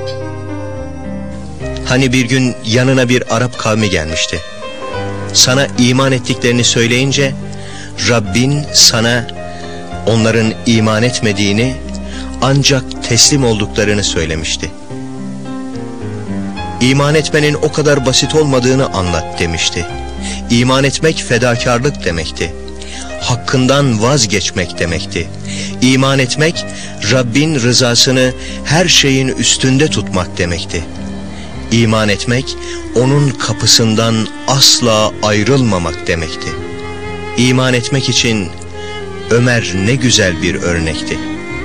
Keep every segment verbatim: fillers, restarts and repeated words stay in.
Hani bir gün yanına bir Arap kavmi gelmişti. Sana iman ettiklerini söyleyince Rabbin sana onların iman etmediğini, ancak teslim olduklarını söylemişti. İman etmenin o kadar basit olmadığını anlat demişti. İman etmek fedakarlık demekti. Hakkından vazgeçmek demekti. İman etmek, Rabbin rızasını her şeyin üstünde tutmak demekti. İman etmek, onun kapısından asla ayrılmamak demekti. İman etmek için Ömer ne güzel bir örnekti.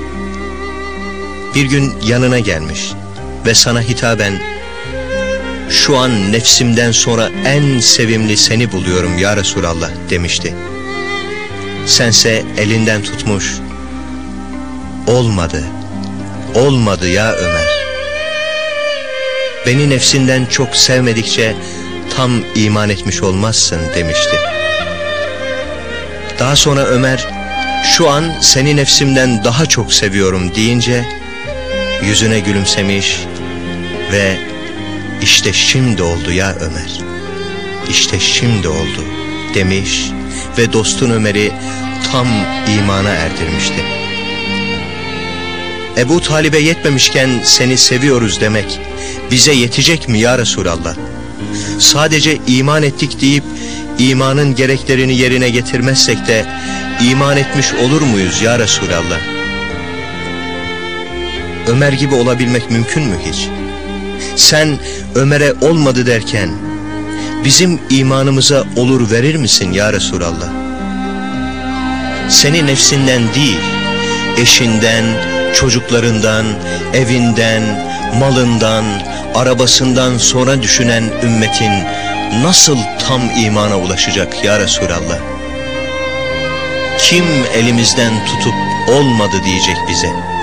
Bir gün yanına gelmiş ve sana hitaben, "Şu an nefsimden sonra en sevimli seni buluyorum ya Resulallah" demişti. Sense elinden tutmuş, "Olmadı, olmadı ya Ömer. Beni nefsinden çok sevmedikçe tam iman etmiş olmazsın" demişti. Daha sonra Ömer, "Şu an seni nefsimden daha çok seviyorum" deyince yüzüne gülümsemiş ve "İşte şimdi oldu ya Ömer, İşte şimdi oldu" demiş ve dostun Ömer'i tam imana erdirmişti. Ebu Talib'e yetmemişken seni seviyoruz demek bize yetecek mi ya Resulallah? Sadece iman ettik deyip imanın gereklerini yerine getirmezsek de iman etmiş olur muyuz ya Resulallah? Ömer gibi olabilmek mümkün mü hiç? Sen Ömer'e olmadı derken bizim imanımıza olur verir misin ya Resulallah? Seni nefsinden değil, eşinden, çocuklarından, evinden, malından, arabasından sonra düşünen ümmetin nasıl tam imana ulaşacak ya Resulallah? Kim elimizden tutup olmadı diyecek bize?